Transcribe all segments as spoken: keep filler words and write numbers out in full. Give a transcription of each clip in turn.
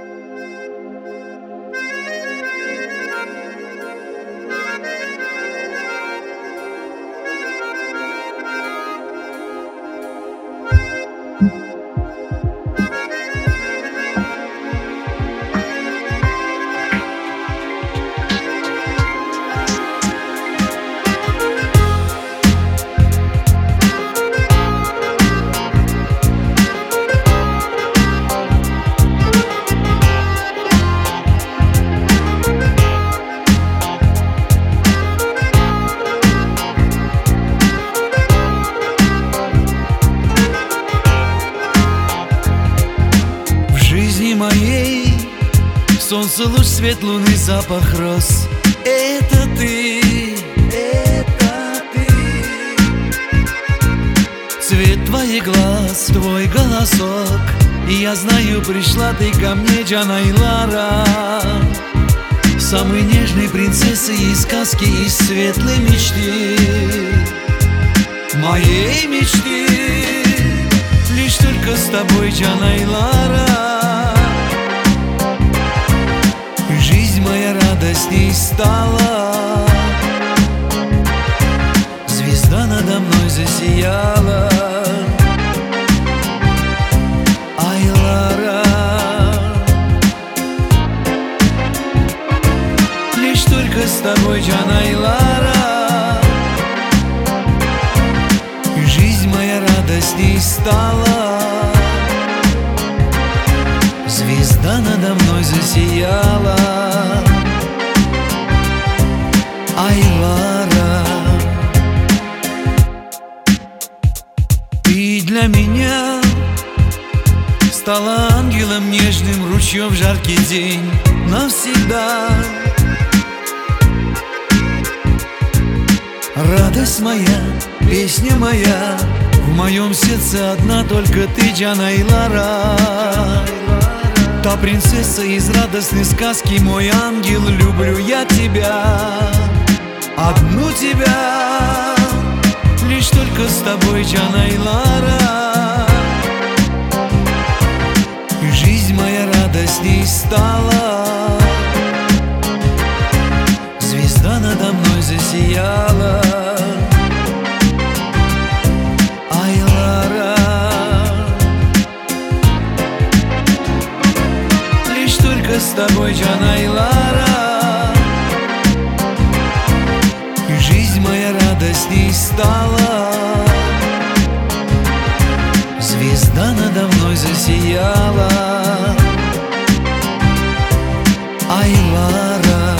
Солнце, луч, свет луны, запах роз. Это ты, это ты. Цвет твоих глаз, твой голосок. И я знаю, пришла ты ко мне, Джанайлара, самой нежной принцессы из сказки, из светлой мечты, моей мечты. Лишь только с тобой, Джанайлара, моя радость не стала. Звезда надо мной засияла. Ай, Лара, лишь только с тобой, Джанайлара, жизнь моя радость не стала. Звезда надо мной засияла. Ай, Лара, ты для меня стала ангелом нежным, ручьем в жаркий день навсегда. Радость моя, песня моя, в моем сердце одна только ты, Джанайлара. Та принцесса из радостной сказки, мой ангел, люблю я тебя, одну тебя. Лишь только с тобой, Джанайлара, жизнь моя радость не стала. Звезда надо мной засияла. Ай, Лара, лишь только с тобой, Джанайлара, жизнь моя радость не стала. Звезда надо мной засияла. Ай, Лара,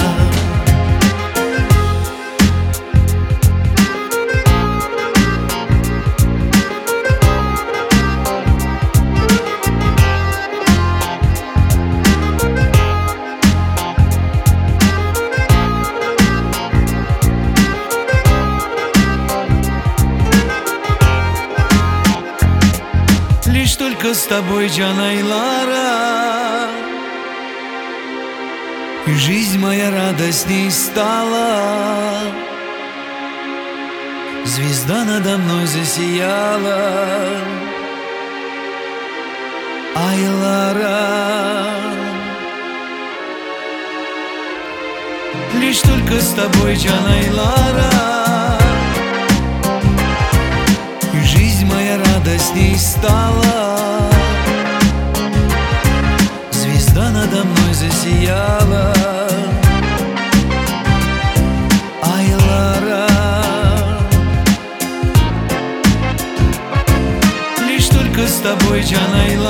лишь только с тобой, Джанайлара, жизнь моя радость не стала. Звезда надо мной засияла. Ай, Лара, лишь только с тобой, Джанайлара, жизнь моя радость не стала. Звезда надо мной засияла. Ай, Лара, лишь только с тобой, Джанайлара,